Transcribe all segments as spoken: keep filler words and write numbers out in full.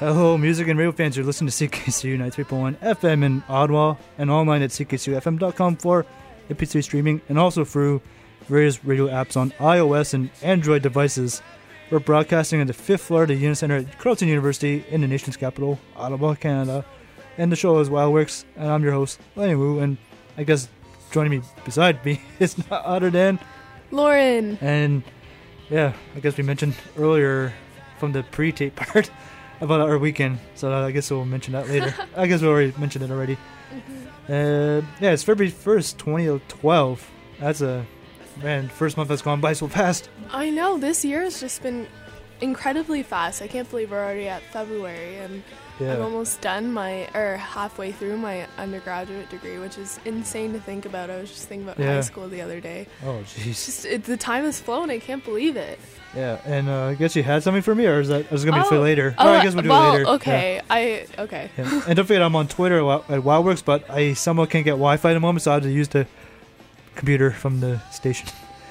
Hello, music and radio fans. You're listening to C K C U ninety-three point one F M in Ottawa and online at c k c u f m dot com for M P three streaming and also through various radio apps on iOS and Android devices. We're broadcasting on the fifth floor of the Unit Center at Carleton University in the nation's capital, Ottawa, Canada. And the show is Wildworks, and I'm your host, Lenny Wu. And I guess joining me beside me is not other than Lauren. And yeah, I guess we mentioned earlier from the pre-tape part about our weekend, so I guess we'll mention that later. I guess we already mentioned it already. Mm-hmm. Uh, yeah, it's February first, twenty twelve. That's a man. First month has gone by so fast. I know, this year has just been incredibly fast. I can't believe we're already at February, and yeah. I'm almost done my, or halfway through my undergraduate degree, which is insane to think about. I was just thinking about yeah. high school the other day. Oh, jeez. Just it, the time has flown. I can't believe it. Yeah, and uh, I guess you had something for me, or is that is it gonna be oh, for later? Oh, oh, I guess we'll do well, it later. Okay, yeah. I okay. Yeah. And don't forget, I'm on Twitter at Wildworks, but I somehow can't get Wi-Fi at the moment, so I have to use the computer from the station.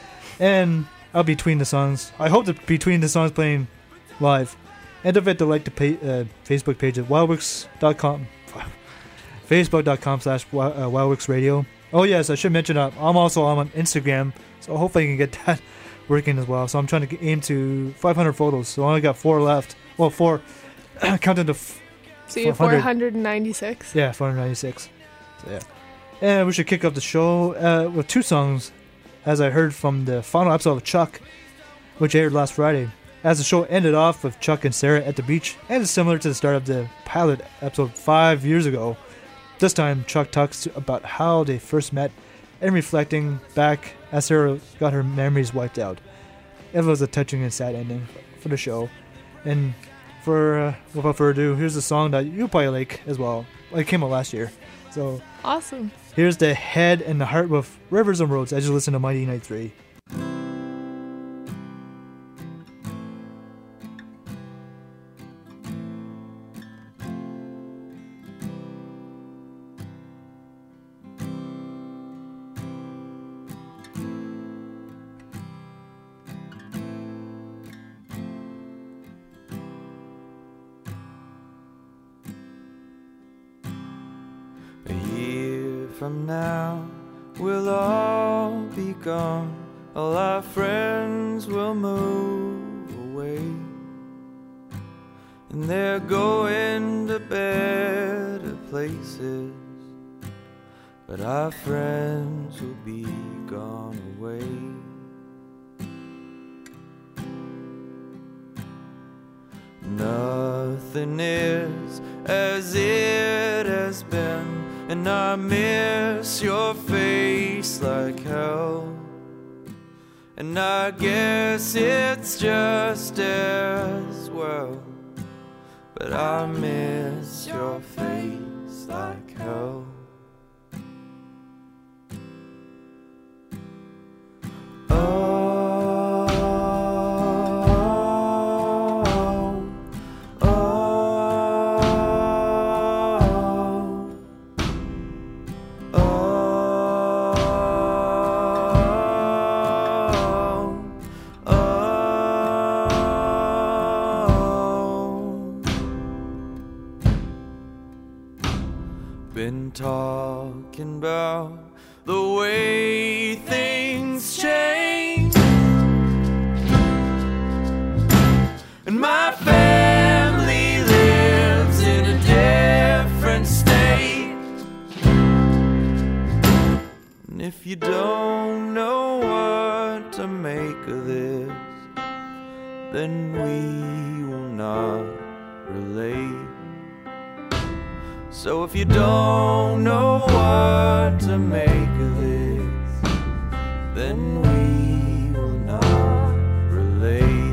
And I'll be between the songs. I hope to between the songs playing live. And don't forget to like the pay, uh, Facebook page at wildworks dot com, facebook dot com slash wildworks radio. Oh yes, I should mention uh, I'm also on Instagram, so hopefully I can get that working as well. So I'm trying to aim to five hundred photos. So I only got four left. Well, four. Counting to. F- so you have four hundred ninety-six. Yeah, four hundred ninety-six. So yeah, and we should kick off the show uh, with two songs, as I heard from the final episode of Chuck, which aired last Friday. As the show ended off with Chuck and Sarah at the beach, and it's similar to the start of the pilot episode five years ago. This time, Chuck talks about how they first met, and reflecting back as Sarah got her memories wiped out. It was a touching and sad ending for the show. And for uh, without further ado, here's a song that you probably like as well. It came out last year. So awesome. Here's the head and the heart with Rivers and Roads as you listen to Mighty ninety-three. From now, we'll all be gone. All our friends will move away, and they're going to better places. But our friends will be gone away. Nothing is as it has been, and I miss your face like hell. And I guess it's just as well, but I miss your face like hell. Talking about the way things change, and my family lives in a different state. And if you don't know what to make of this, then we will not relate. So if you don't know what to make of this, then we will not relate.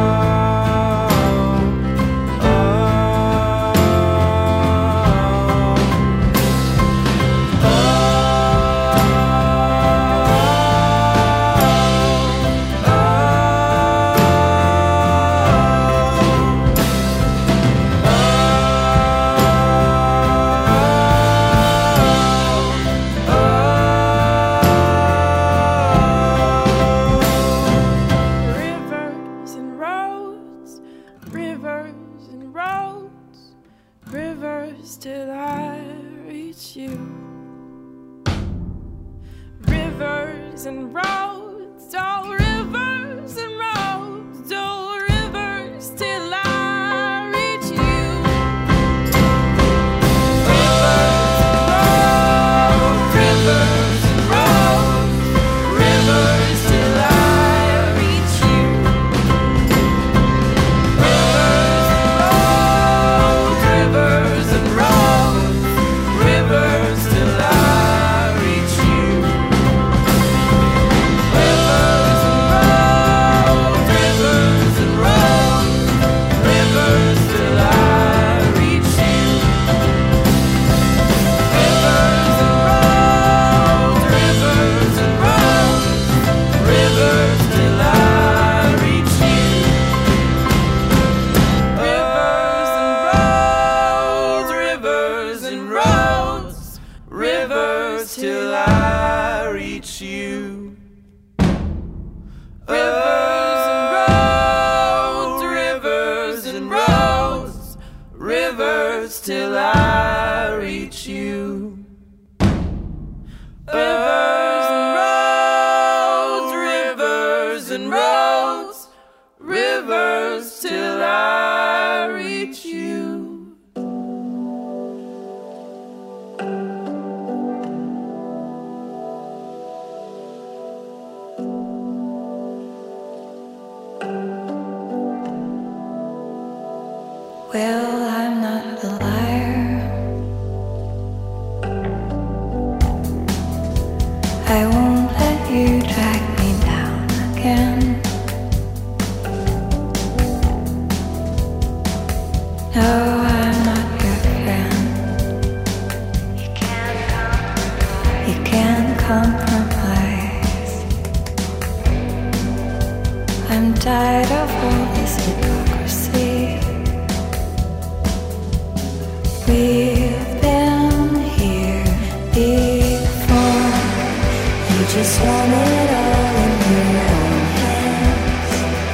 Oh, rivers and roads, rivers till I reach you. Rivers and roads, oh rivers and roads, oh rivers till I reach you. Rivers and roads, rivers till I reach you. Rivers and roads, rivers till I reach you. Rivers and roads, rivers and roads, rivers till I reach you. Rivers and roads, rivers and roads, rivers till I reach you. Rivers and roads, rivers and roads, rivers till I reach you. Rivers and roads, rivers and roads, rivers till I reach you. Rivers and roads, rivers and roads, rivers till I reach you. Well, I'm not a liar. I won't let you drag me down again. No, I'm not your friend. You can't compromise. You can't compromise. I'm tired of all this hypocrisy. We've been here before. You just want it all in your own hands.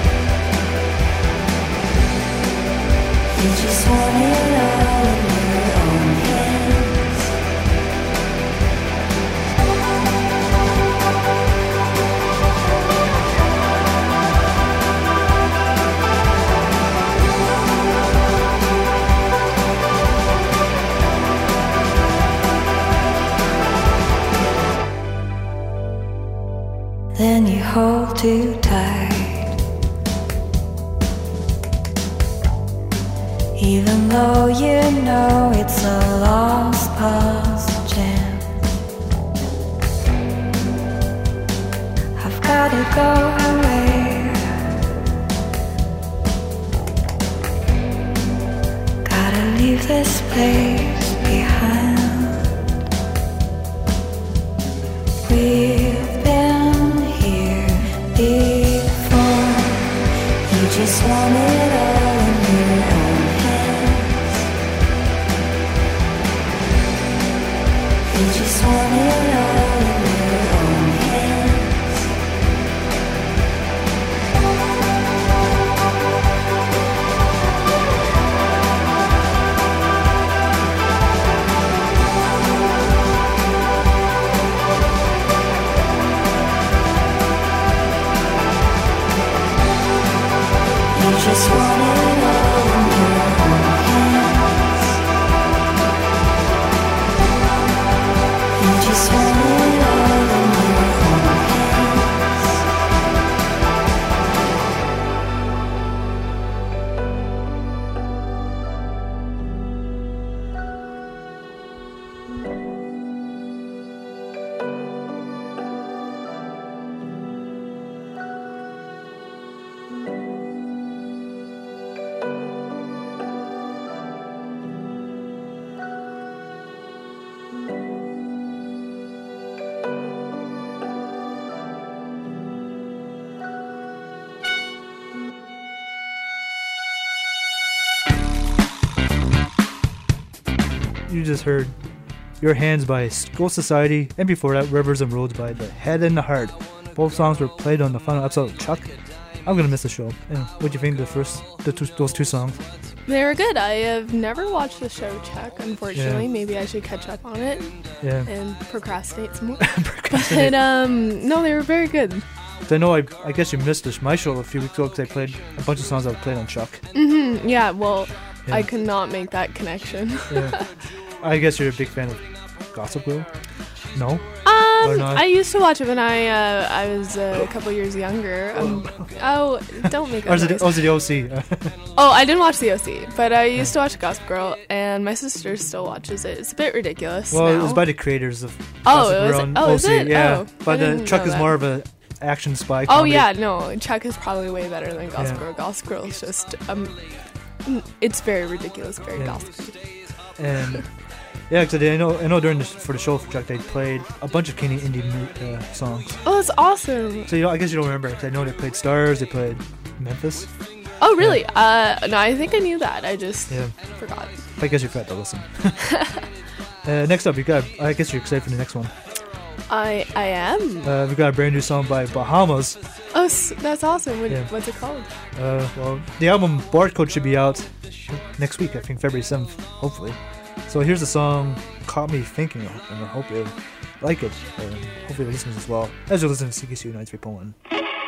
You just want it all in your own hands. Then you hold too tight, even though you know it's a lost cause chance. I've gotta go away, gotta leave this place behind. We've been here before. You just want it all in your own hands. You just want it all in your own hands. You just want it all in your own hands. You just want it all in your own hands. You just heard Your Hands by Ghost Society, and before that Rivers and Roads by The Head and the Heart. Both songs were played on the final episode of Chuck. I'm gonna miss the show. Yeah. What do you think of the first, the two, those two songs? They were good. I have never watched the show Chuck, unfortunately. Yeah. Maybe I should catch up on it Yeah. and procrastinate some more. Procrastinate. But um, no, they were very good. I know I, I guess you missed this, my show a few weeks ago because I played a bunch of songs I played on Chuck. Mm-hmm. Yeah, well, Yeah. I could not make that connection. Yeah. I guess you're a big fan of Gossip Girl? No? Um, not? I used to watch it when I uh, I was uh, a couple years younger. Um, oh, don't make Or that is it, noise. oh, is it the O C? Oh, I didn't watch the O C, but I used to watch Gossip Girl, and my sister still watches it. It's a bit ridiculous well, now. it was by the creators of Oh, Gossip it was- Girl and oh, O is C. it? Yeah. Oh, I but uh, didn't Chuck know is that. more of a action spy Oh comedy. yeah, no, Chuck is probably way better than Gossip Yeah. Girl. Gossip Girl is just um, it's very ridiculous, very Yeah. gossipy. And yeah, because I know, I know during the, for the show for Chuck, they played a bunch of Kenny indie mu- uh, songs. Oh, that's awesome. So you know, I guess you don't remember because I know they played Stars, they played Memphis. Oh really? Uh, no, I think I knew that. I just Yeah. forgot. I guess you forgot to listen. uh, next up, we got. I guess you're excited for the next one. I I am. Uh, we got a brand new song by Bahamas. Oh, s- that's awesome. What, Yeah. What's it called? Uh, well, the album Barcode should be out next week. I think February seventh, hopefully. So here's the song "Caught Me Thinking," and I hope you like it. And hopefully, the listeners as well as you listen to C K C U ninety-three point one.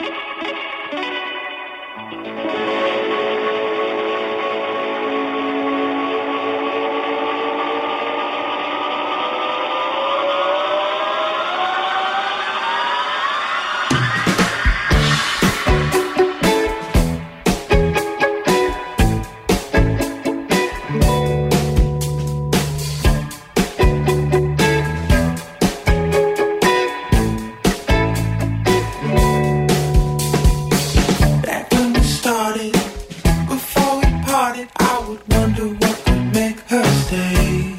Back when we started, before we parted, I would wonder what could make her stay.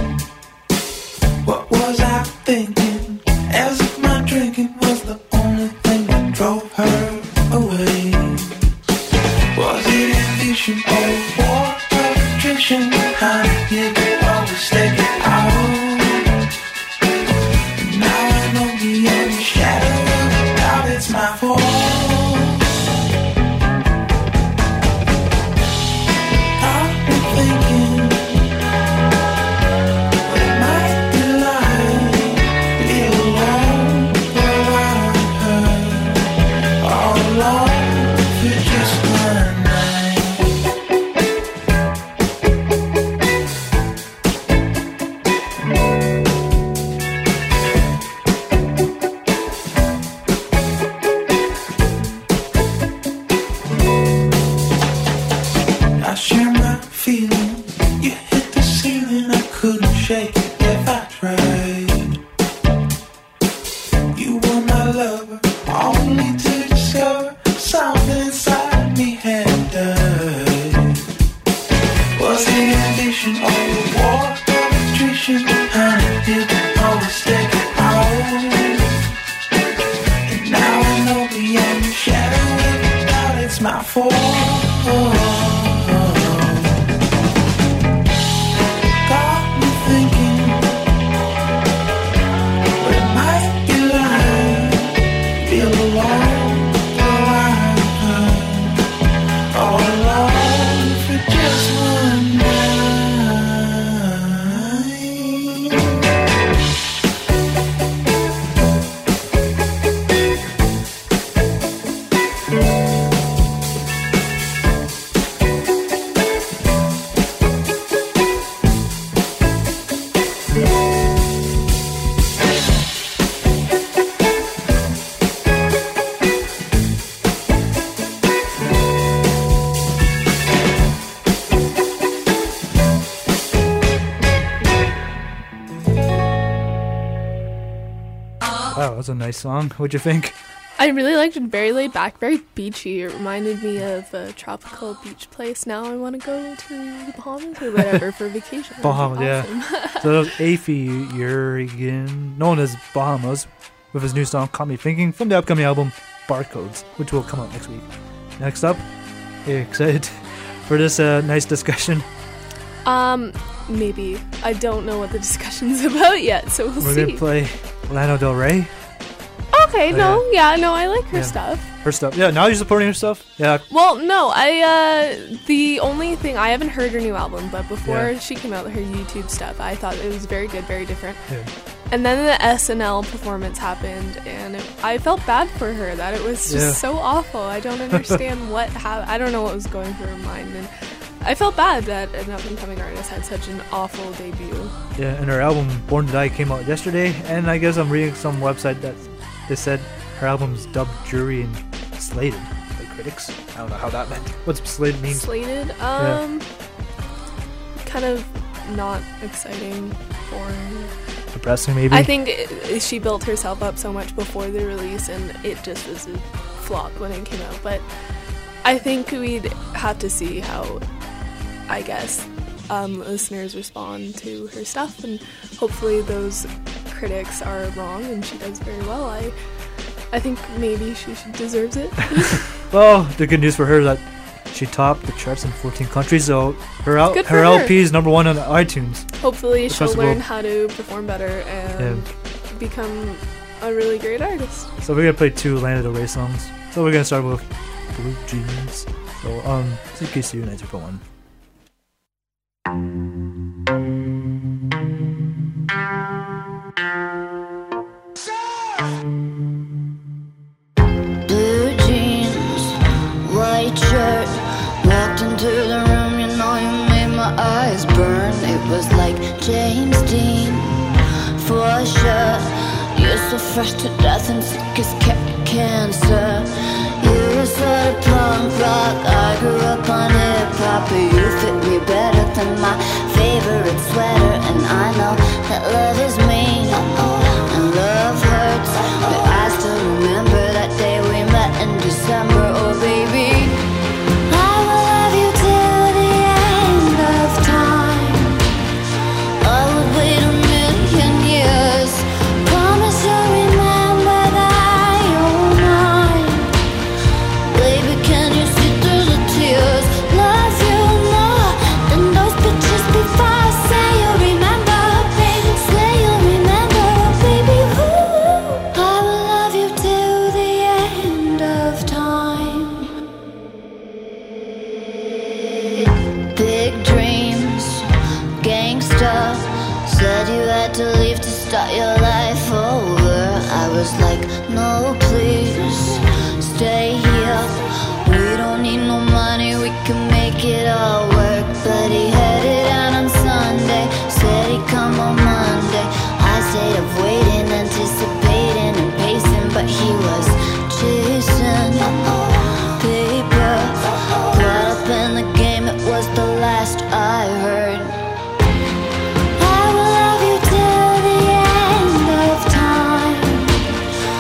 What was I thinking? As if my drinking was the only thing that drove her away. Was it ambition or war of attrition? How did you always take it out? Now I know beyond the shadow of a doubt it's my fault. Got me thinking, but it might be lying. Be alone where I heard all alone for just one night. I share my feelings. You hit the ceiling, I couldn't shake it if I tried. You were my lover, only to discover something inside me had died. Was it ambition or a war of attrition? Honey, did you always take it out? And now I know beyond the shadow of a doubt it's my fault. Got me thinking, but it might be lying. Feel alone, though I'm all alone for just one night. Wow, that was a nice song. What'd you think? I really liked it. Very laid back, very beachy. It reminded me of a tropical beach place. Now I want to go to the Bahamas or whatever for vacation. Bahamas, That'd be yeah. awesome. So that was Afi Yurigan, known as Bahamas, with his new song "Caught Me Thinking" from the upcoming album Barcodes, which will come out next week. Next up, are you excited for this uh, nice discussion? Um, maybe. I don't know what the discussion's about yet, so we'll We're see. gonna play Lana Del Rey. Okay, Okay, Oh, no, yeah. no, I like her Yeah. stuff. Her stuff. Yeah, now you're supporting her stuff? Yeah. Well, no, I, uh, the only thing, I haven't heard her new album, but before Yeah. she came out with her YouTube stuff, I thought it was very good, very different. Yeah. And then the S N L performance happened, and it, I felt bad for her, that it was just Yeah. so awful. I don't understand what, ha- I don't know what was going through her mind, and I felt bad that an up-and-coming artist had such an awful debut. Yeah, and her album Born to Die came out yesterday, and I guess I'm reading some website that they said her album's dubbed jury and slated by critics. I don't know how that meant. What's slated means? Slated, um, kind of not exciting, boring. Depressing, maybe? I think it, she built herself up so much before the release, and it just was a flop when it came out. But I think we'd have to see how, I guess, um, listeners respond to her stuff, and hopefully those critics are wrong and she does very well. I, I think maybe she should deserves it. Well, the good news for her is that she topped the charts in fourteen countries, so her L- Good for her her. L P is number one on iTunes. Hopefully she'll Festival. learn how to perform better and become a really great artist. So we're gonna play two Lana Del Rey songs. So we're gonna start with Blue Jeans. So um, C K C U ninety-two point one. Blue jeans, white shirt. Walked into the room, you know you made my eyes burn. It was like James Dean, for sure. You're so fresh to death and sick as ca- cancer. You were sort of punk rock, I grew up on hip hop. But you fit me better than my favorite sweater. And I know that love is mean and love hurts, but I still remember that day we met in December. Oh baby, I will love you till the end of time. I would wait a million years. Promise you'll remember that you're mine. Baby, can you see through the tears? Love you more than those pictures before. Say you'll remember, baby. Say you'll remember, baby. Ooh, I will love you till the end of time. Big dreams, gangsta. Said you had to leave to start your life over. I was like, no, please, stay here. We don't need no money, we can make it all work. But he headed out on Sunday, said he'd come on Monday. I stayed up waiting, anticipating and pacing, but he was chasing paper. Caught up in the game, it was the last I heard. I will love you till the end of time.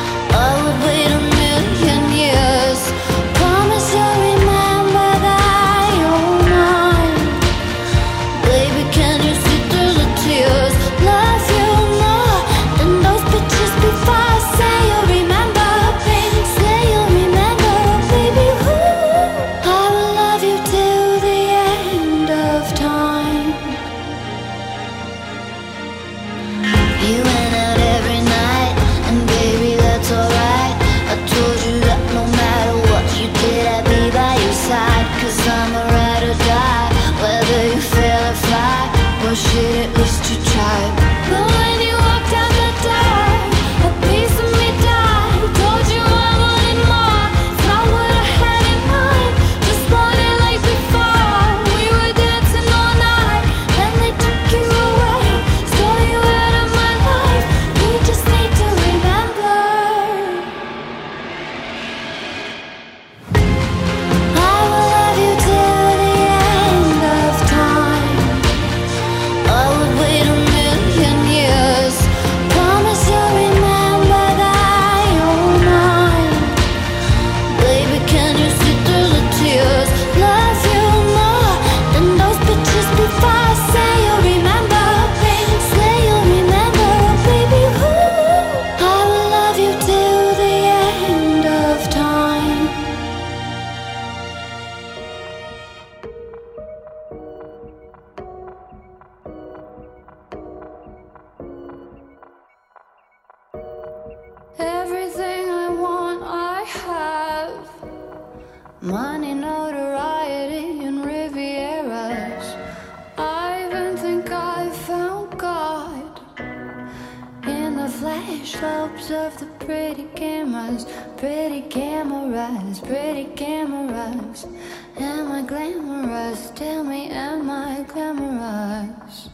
money, notoriety, and Rivieras. I even think I found God in the flash slopes of the pretty cameras, pretty cameras, pretty cameras. Am I glamorous? Tell me, am I glamorous?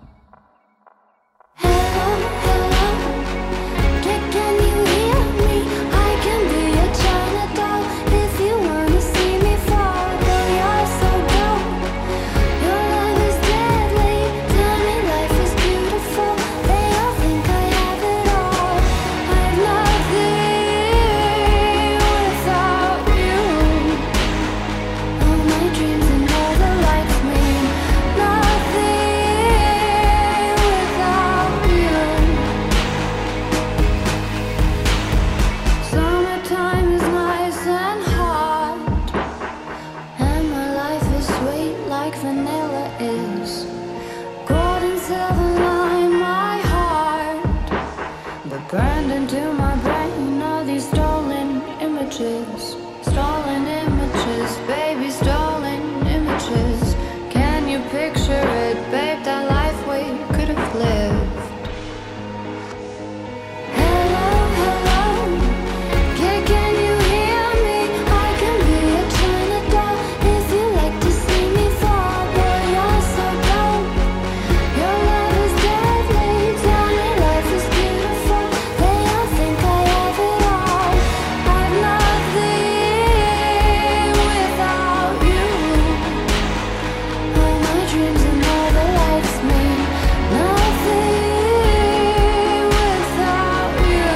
Hello, hello, can, can you hear me? I can be a China doll if you wanna see me fall. But you're so dope, your love is deadly. Tell me life is beautiful, they all think I have it all. I've nothing without you. All my dreams and all the lights mean nothing without you. Summertime is nice and hot, and my life is sweet like vanilla is. Gold and silver line my heart, but burned into my brain all these stolen images. Stolen images, baby, stolen images. Can you picture it, babe, that life we could have lived? Hello, hello, can, can you hear me? I can be a China doll if you like to see me fall. Boy, you're so dope, your love is deadly. Tell me life is beautiful, they all think I have it all. I've nothing without you. All my dreams and all the lights mean nothing without you.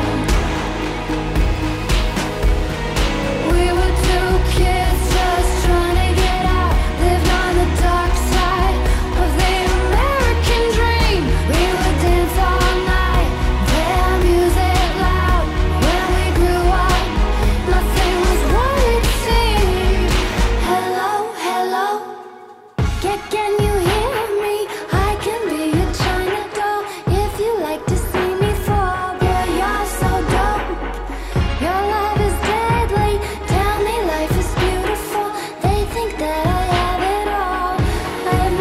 We were two kids just trying to get out, lived on the dark side of the American dream. We would dance all night, play our music loud. When we grew up, nothing was what it seemed. Hello, hello, can, can you hear me? I can be a China doll if you like to see me fall. Boy, you're so dope, your love is deadly. Tell me life is beautiful, they think that I have it all. I have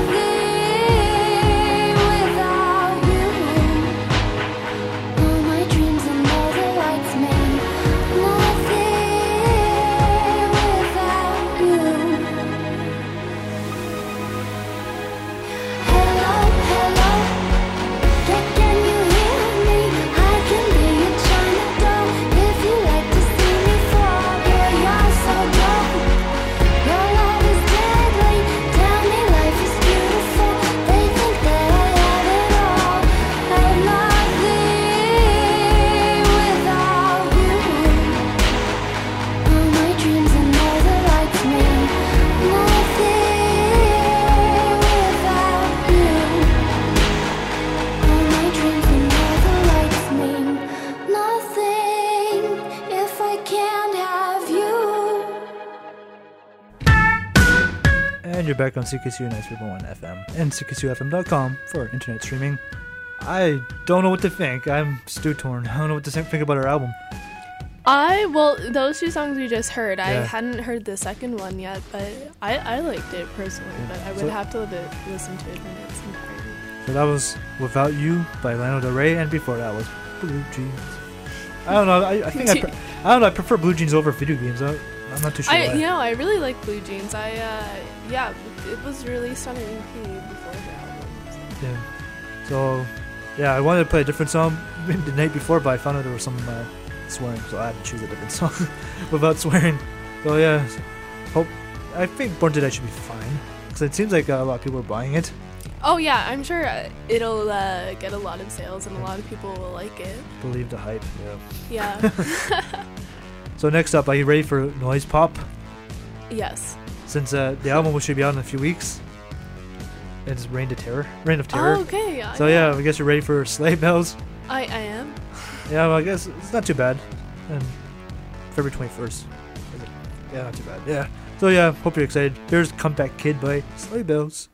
nothing without you. All my dreams and all the lights mean nothing without you. Hello, hello, can, can you hear me? I can be a China doll if you like to see me fall. Boy, you're so dope, your love is deadly. Tell me life is beautiful, they think that I have it all. I have nothing without you. All my dreams and all the lights mean nothing without you. All my dreams and all the lights mean nothing if I can't have you. And you're back on C K C U ninety-three point one F M and C K C U F M dot com for internet streaming. I don't know what to think. I'm stew torn. I don't know what to think about our album. I, well, those two songs we just heard, I Yeah. hadn't heard the second one yet, but I, I liked it personally, but I would So- have to li- listen to it in its entirety. So that was Without You by Lana Del Rey, and before that was Blue Jeans. I don't know. I, I think I, pre- I don't know. I prefer Blue Jeans over video games. I, I'm not too sure. I, why. you know, I really like Blue Jeans. I, uh, yeah, it was released on an E P before the album. So. Yeah. So, yeah, I wanted to play a different song the night before, but I found out there was some uh, swearing, so I had to choose a different song without swearing. So yeah, hope I think Born to Die should be fine because it seems like uh, a lot of people are buying it. Oh yeah, I'm sure uh, it'll uh, get a lot of sales and a lot of people will like it. Believe the hype. Yeah. Yeah. So next up, are you ready for Noise Pop? Yes. Since uh, the album should be out in a few weeks. It's Reign of Terror. Reign of Terror. Oh, okay. Yeah, So yeah, I guess you're ready for Sleigh Bells. I, I am. Yeah, well, I guess it's not too bad. And February twenty-first. Yeah, not too bad. Yeah. So yeah, hope you're excited. Here's Comeback Kid by Sleigh Bells.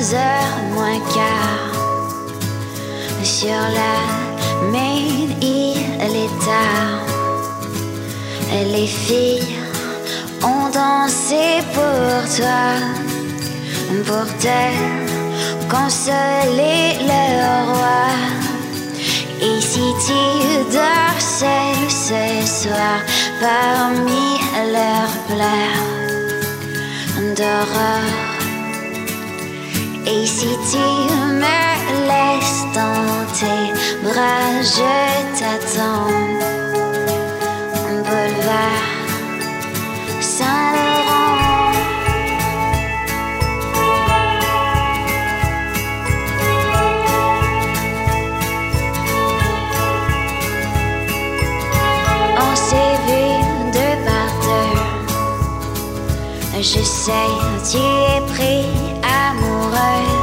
trois heures moins quart. Sur la main, il est tard. Les filles ont dansé pour toi, pour te consoler le roi. Et si tu dors seul ce soir parmi leurs pleurs d'aurore, et si tu me laisses dans tes bras, je t'attends. Boulevard Saint-Laurent. On s'est vu deux par deux. Je sais, tu es pris amoureux,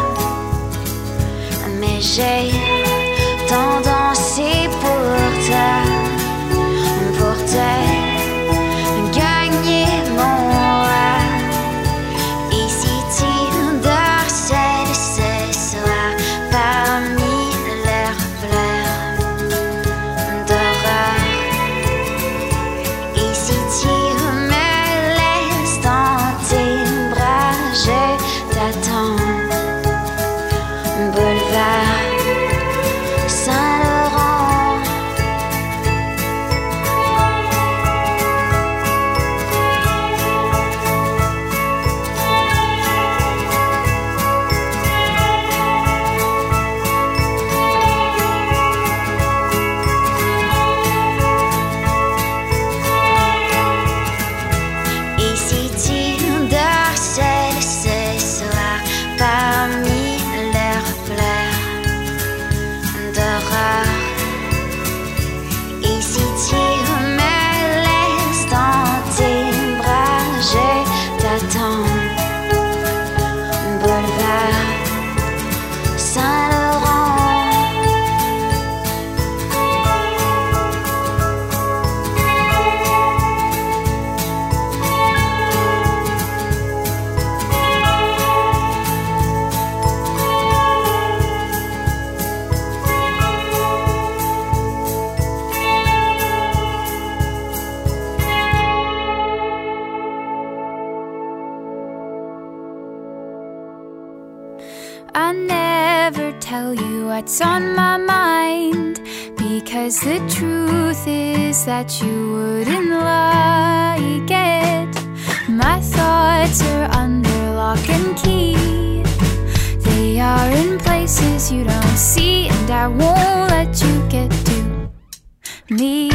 mais j'ai tant dansé pour toi, pour te gagner mon roi. Et si tu dors seul ce soir parmi leurs pleurs d'aurore, et si tu me laisses dans tes bras, je t'attends. Boulevard Saint-Laurent. Et si tu dors seul ce soir parmi leurs pleurs d'aurore, et si tu me laisses dans tes bras, je t'attends. Boulevard Saint-Laurent. I never tell you what's on my mind, because the truth is that you wouldn't like it. My thoughts are under lock and key. They are in places you don't see, and I won't let you get to me.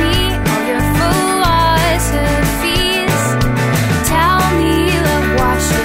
Wash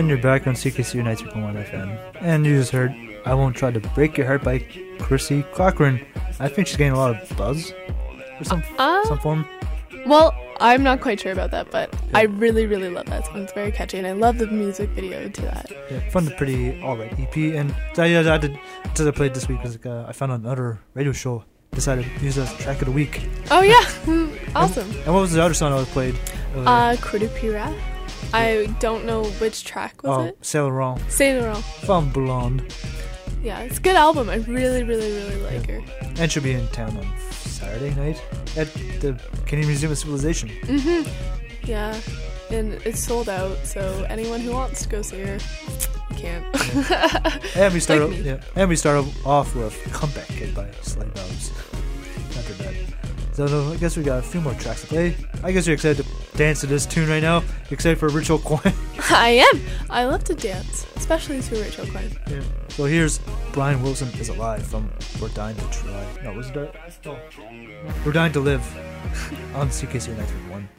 you're back on C K C ninety-three point one F M. And you just heard I Won't Try to Break Your Heart by Chrissy Cochran. I think she's getting a lot of buzz or some, uh, some form. Well, I'm not quite sure about that, but yeah. I really, really love that song. It's very catchy, and I love the music video to that. Yeah, found a pretty alright E P. And so, yeah, I did, since I played this week, was like, uh, I found another radio show. Decided to use as track of the week. Oh, yeah. Awesome. And, and what was the other song I played? Uh, Coup de Pirate. I don't know which track was oh, it. C'est Laurent. C'est Laurent. Femme Blonde. Yeah, it's a good album. I really, really, really like yeah. her. And she'll be in town on Saturday night at the Canadian Museum of Civilization. Mm-hmm. Yeah, and it's sold out, so anyone who wants to go see her, you can't. Yeah. and we start, like yeah, and we start off with Comeback Kid by Slade Dogs. Not too bad. So no, I guess we got a few more tracks to play. I guess you're excited to dance to this tune right now. You're excited for Rachel Coyne. I am. I love to dance, especially to Rachel Coyne. Yeah. So here's Brian Wilson is Alive from We're Dying to Try. No, was it that? Oh. We're Dying to Live on C K C ninety-three point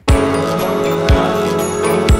one.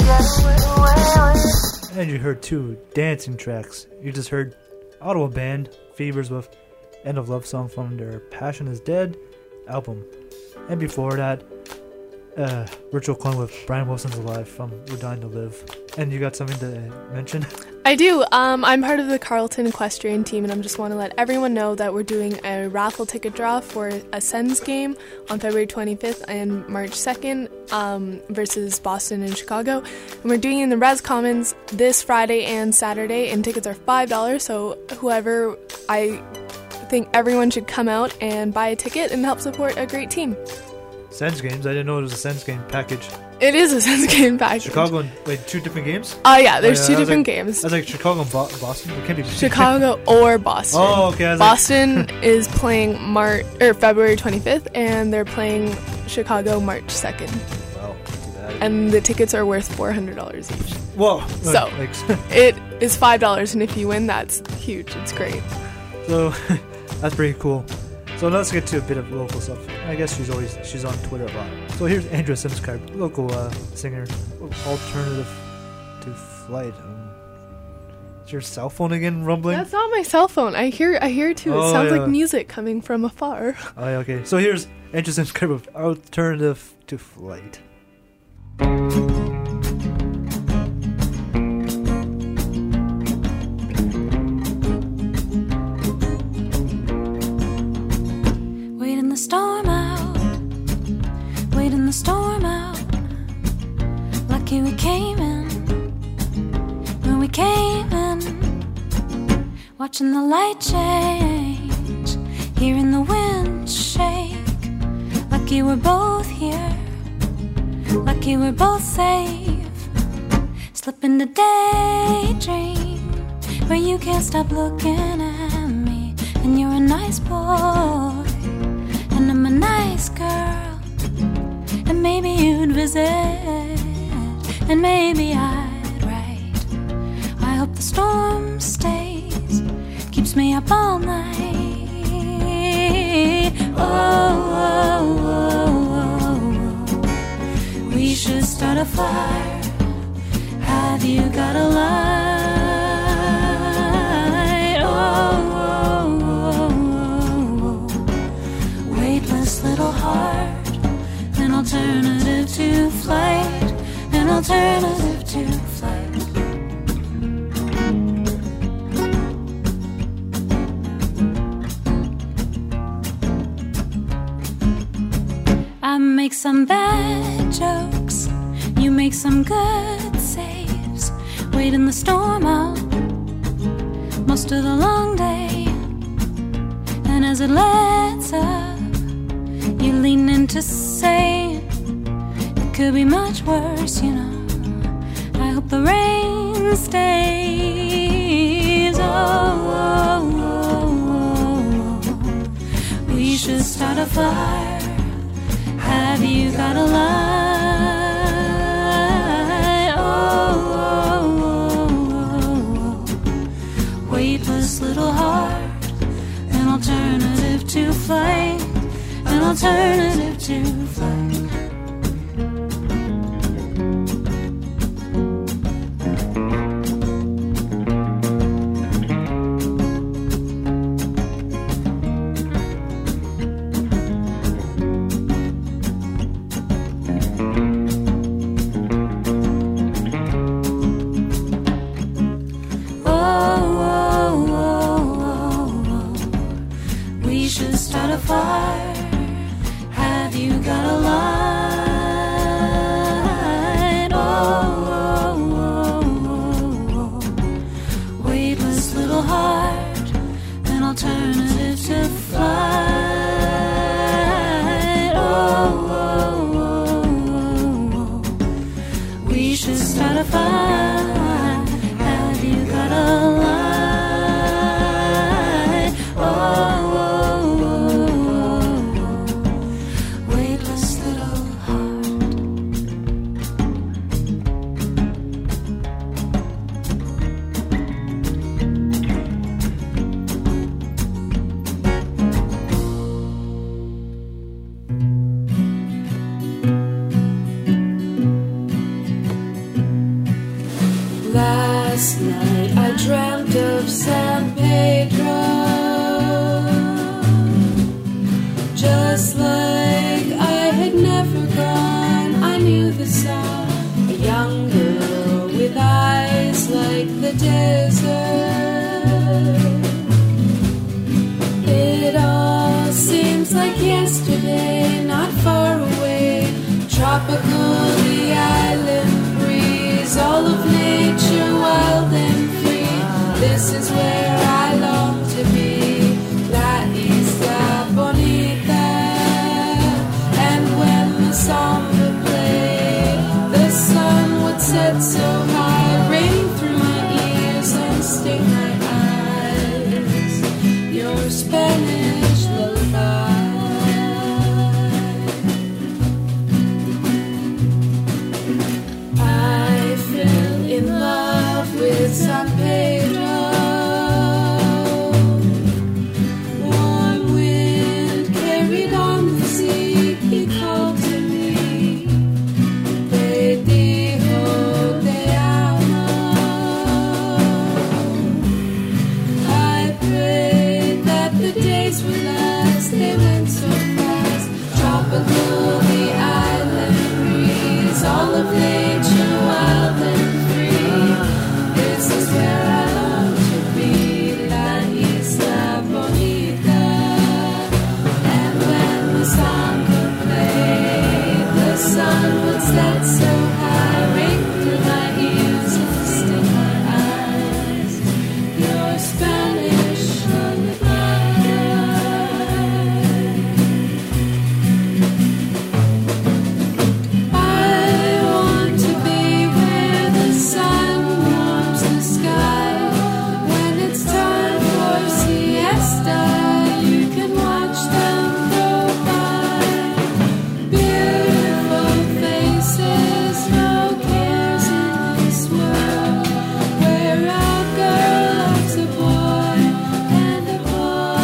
And you heard two dancing tracks. You just heard Ottawa band Fevers with End of Love Song from their Passion is Dead album. And before that, uh, Virtual Clone with Brian Wilson's Alive from We're Dying to Live. And you got something to mention? I do. Um, I'm part of the Carleton Equestrian team, and I just want to let everyone know that we're doing a raffle ticket draw for a Sens game on February twenty-fifth and March second um, versus Boston and Chicago. And we're doing it in the Res Commons this Friday and Saturday, and tickets are five dollars, so whoever, I think everyone should come out and buy a ticket and help support a great team. Sens games? I didn't know it was a Sens game package. It is a Sens game package. Chicago and, wait, two different games? Oh, uh, yeah, there's oh, yeah, two different like, games. I was like, Chicago and Bo- Boston? It can't be Chicago or Boston. Oh, okay. I was Boston like is playing March or February twenty-fifth, and they're playing Chicago March second. Wow, too bad. And the tickets are worth four hundred dollars each. Whoa. So, it is five dollars, and if you win, that's huge. It's great. So, that's pretty cool. So let's get to a bit of local stuff. I guess she's always she's on Twitter a lot. So here's Andrea Simskype, local uh, singer, alternative to flight. Um, is your cell phone again rumbling? That's not my cell phone. I hear I hear it too. It oh, sounds yeah. like music coming from afar. Oh, yeah, okay. So here's Andrea Simskype with alternative to flight. The storm out, waiting the storm out. Lucky we came in, when we came in. Watching the light change, hearing the wind shake. Lucky we're both here, lucky we're both safe. Slip into daydream, where you can't stop looking at me. And you're a nice boy, and I'm a nice girl, and maybe you'd visit, and maybe I'd write. I hope the storm stays, keeps me up all night. Oh, oh, oh, oh. We should start a fire. Have you got a light? Oh, little heart, an alternative to flight, an alternative to flight. I make some bad jokes, you make some good saves. Wait in the storm out most of the long day, and as it lets up, you lean in to say it could be much worse, you know. I hope the rain stays. Oh, oh, oh, oh. We should start a fire. Have you got a light? Oh, oh, oh, oh. Weightless little heart, an alternative to flight. An alternative to flight. Oh, oh, oh, oh, oh. We should start a fire. You got a light, oh, oh, oh, oh, oh. Weightless little heart, an alternative to flight, oh, oh, oh, oh. We should start a fire. Have you got a light, oh, oh. Last night I dreamt of San Pedro, just like I had never gone. I knew the song, a young girl with eyes like the desert. It all seems like yesterday, not far away. Tropical, the island breeze, all of nature wild and free. This is where I long to be, La Isla Bonita. And when the samba played, the sun would set so high, rain through my ears and sting my eyes. Your Spanish lullaby. I fell in love with San Pedro. Warm wind carried on the sea. He called to me, Te dijo te amo. I prayed that the days would last. They went so fast. Tropical, the island breeze, all of nature wild and free. This is where I long to be, La Isla Bonita. And when the samba played, the sun would set so high, ring through my ears and sting my eyes. Your Spanish lullaby. I want to be where the sun warms the sky. When it's time for siesta, you can watch them go by. Beautiful faces, no cares in this world, where a girl loves a boy and a boy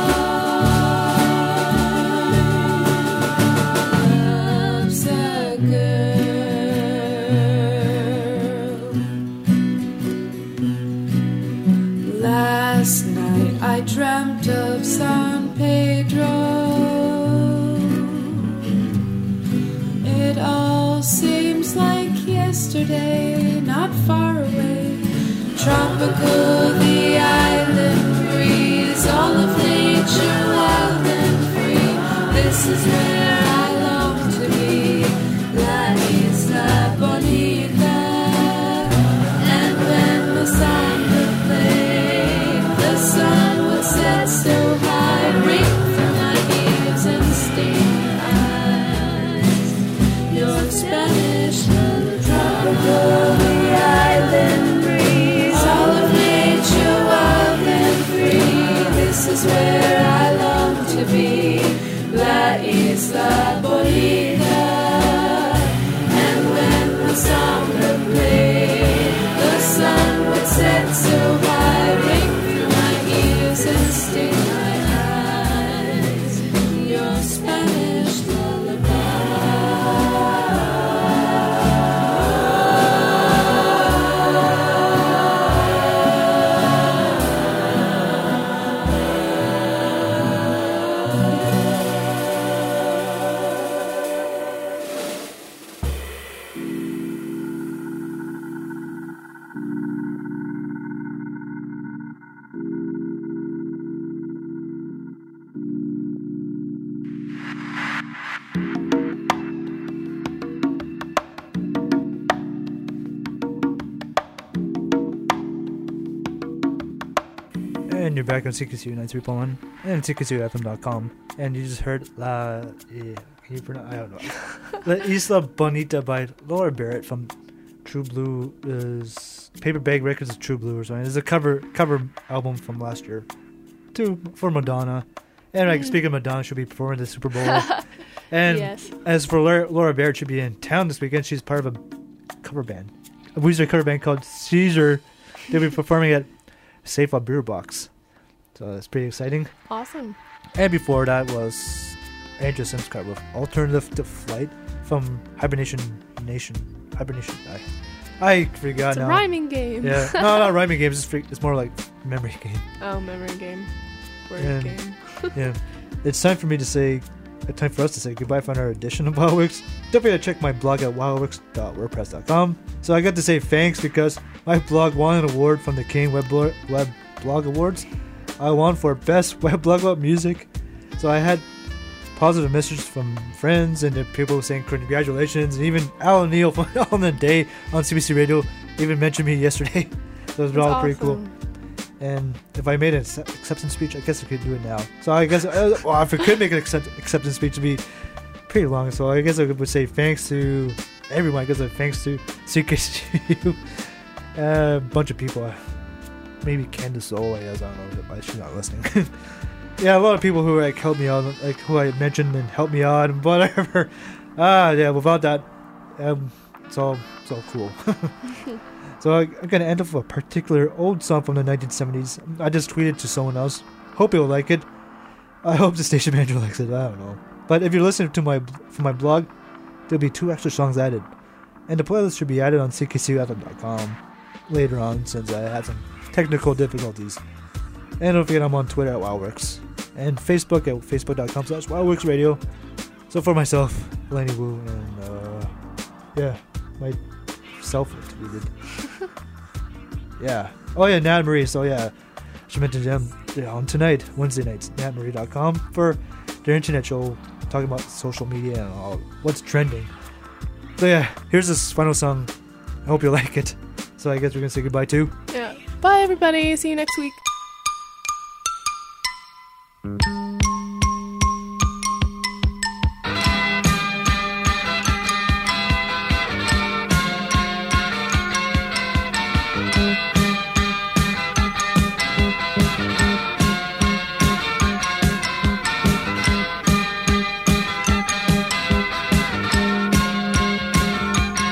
loves a girl. Last night I dreamt of San Pedro. It all seems like yesterday, not far away. Tropical, the island breeze, all of nature wild and free. This is where I long to be, La Isla Bonita. And when the samba played, the sun would set so high, ring through my ears and sting my eyes. Your Spanish lullaby. Tropical, the island breeze, all of nature wild and free. This is where I long to be, La Isla Bonita. And when the samba played, the sun would set so high, ring through my ears and sting my eyes. Your Spanish And you're back on C K C U ninety-three point one and C K C U F M dot com. And you just heard La... Yeah, can you pronounce... I don't know. La Isla Bonita by Laura Barrett from True Blue. Is Paper Bag Records of True Blue or something. It's a cover cover album from last year. To, for Madonna. And like, speaking of Madonna, she'll be performing at the Super Bowl. And Yes. as for Laura, Laura Barrett, she'll be in town this weekend. She's part of a cover band. A Weezer cover band called Caesar. They'll be performing at Safe Up Beer Box. So that's pretty exciting. Awesome. And before that was Andrew Simscott with Alternative to Flight from Hibernation Nation. Hibernation. I, I forgot It's a now. rhyming game. Yeah, no, not rhyming games. It's, free, it's more like memory game. Oh, memory game. Word And- game. Yeah, it's time for me to say, uh, time for us to say goodbye for another edition of WildWorks. Don't forget to check my blog at wildworks dot wordpress dot com. So I got to say thanks because my blog won an award from the King Web, Blo- Web Blog Awards. I won for best web blog about music. So I had positive messages from friends and the people saying congratulations, and even Alan Neal from On the Day on C B C Radio even mentioned me yesterday. So it was all That's pretty cool. awesome. And if I made an accept- acceptance speech, I guess I could do it now. So I guess, uh, well, if I could make an accept- acceptance speech, it'd be pretty long. So I guess I would say thanks to everyone. I guess uh, thanks to C K C U, a uh, bunch of people. Maybe Candace Ole, I guess, I don't know why she's not listening. Yeah, a lot of people who like helped me out, like who I mentioned and helped me out and whatever. Ah, yeah. Without that, um, it's all it's all cool. So I, I'm gonna end up with a particular old song from the nineteen seventies. I just tweeted to someone else. Hope you'll like it. I hope the station manager likes it. I don't know. But if you're listening to my from my blog, there'll be two extra songs added, and the playlist should be added on C K C U F M dot com later on since I had some technical difficulties. And don't forget I'm on Twitter at WildWorks and Facebook at facebook dot com slash WildWorks Radio. So for myself, Lenny Wu, and uh, yeah, myself tweeted. Yeah. Oh yeah, Nat Marie. So yeah, she mentioned them yeah, on tonight, Wednesday nights, nat marie dot com for their internet show talking about social media and all what's trending. So yeah, here's this final song. I hope you like it. So I guess we're gonna say goodbye too. Yeah. Bye, everybody. See you next week.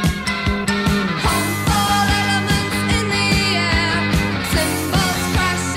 All elements in the air, cymbals crash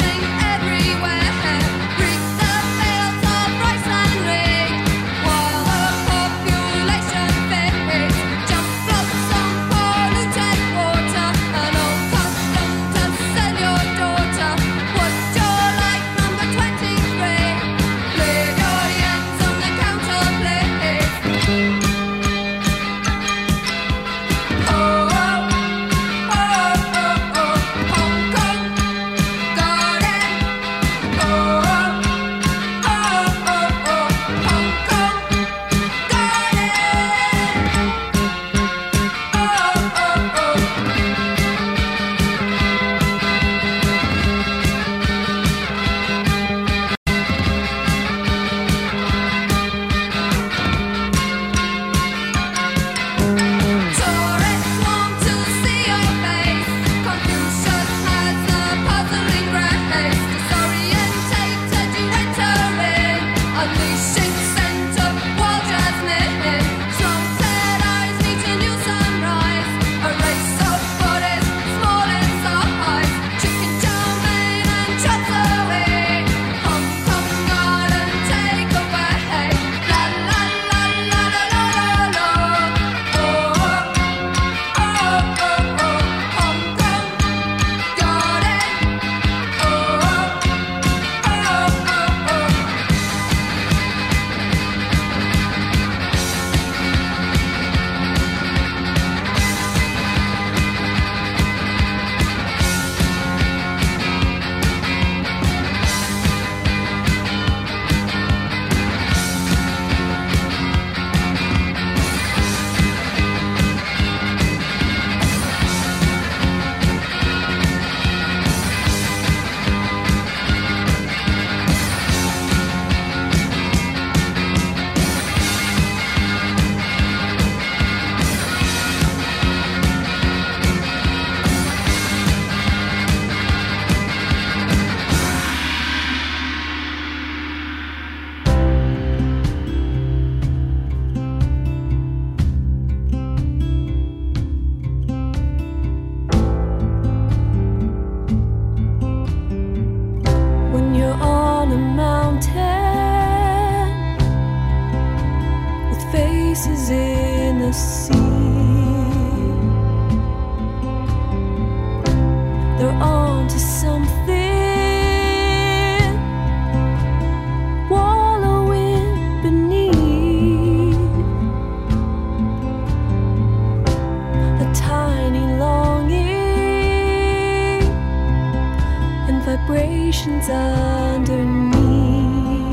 oceans underneath.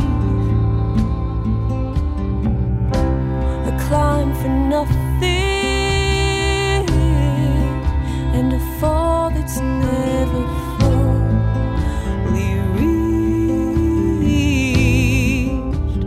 A climb for nothing and a fall that's never fully reached.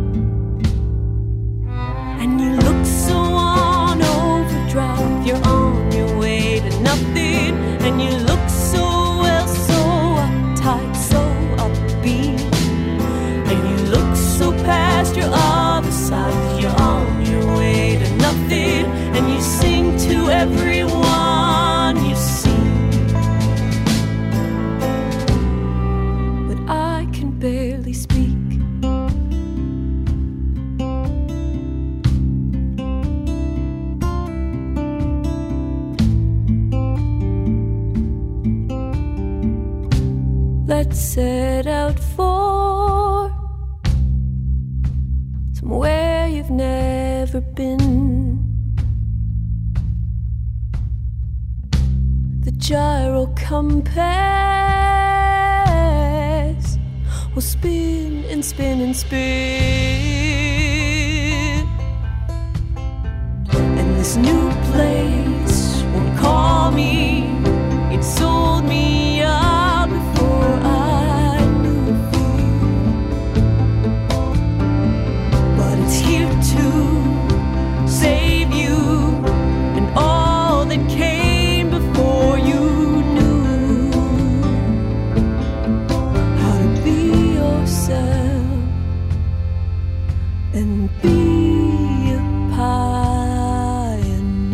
And you look so on overdrive, you're on your way to nothing, and you look so well, so uptight, so upbeat, and you look so past your other side, you're on your way to nothing, and you sing to everyone you see. But I can barely speak. Let's set out for somewhere you've never been. The gyro compass will spin and spin and spin, and this new place won't call me. It sold me out before I knew you, but it's here to save you and all that came before you knew how to be yourself and be a pioneer.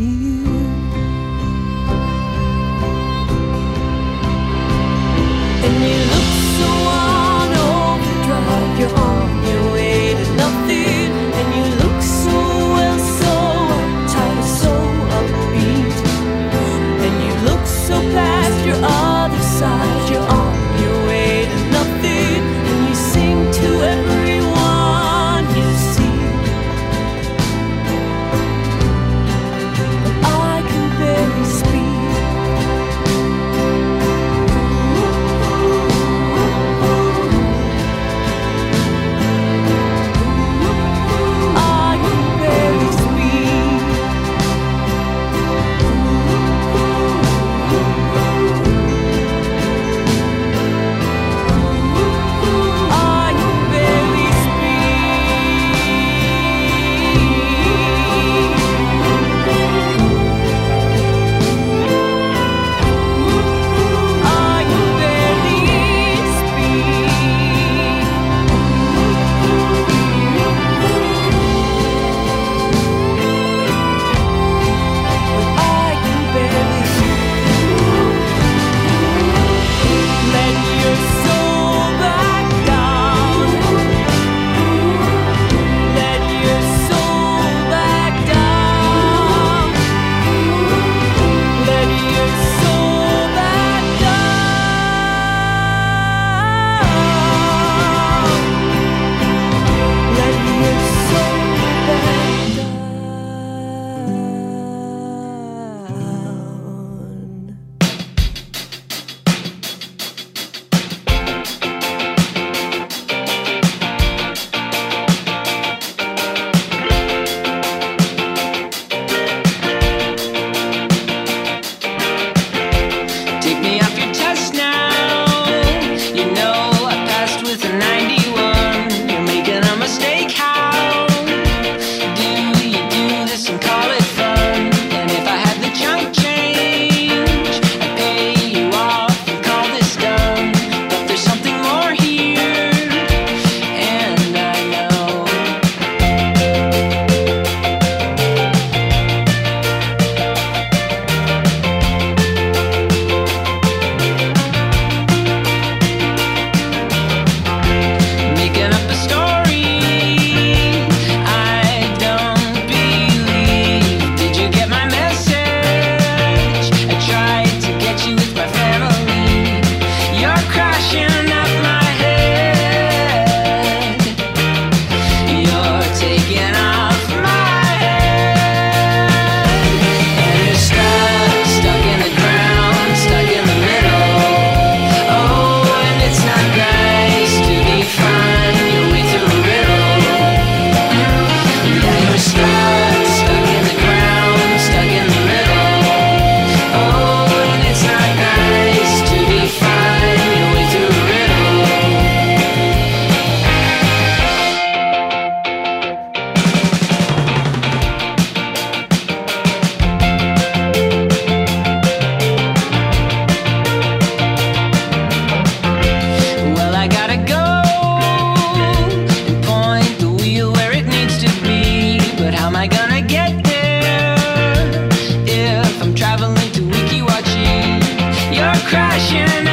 crashing